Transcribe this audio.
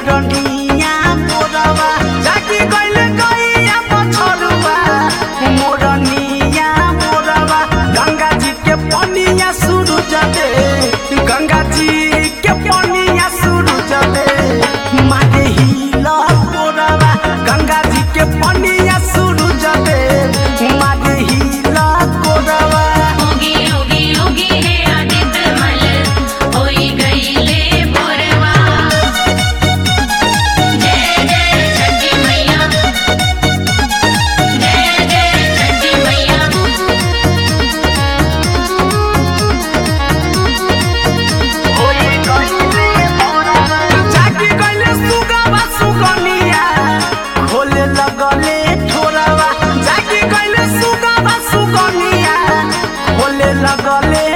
मोरनिया मोरवा जागी गइले गइया पछरुआ मोरनिया मोरवा गंगा जी के पनिया सूरज दे गंगा जी के पनिया सूरज दे मागे हिला मोरवा गंगा जी के पनिया सूरज दे मागे हिला मोरवा ओगी ओगी ओगी हे आदित्य मल होई गईले भोरवा। जय जय छठी मैया, जय जय छठी मैया। जागी गइले सुगवा सुगनिया खोले लगले ठोरवा जागी गइले सुगवा सुगनिया खोले लगले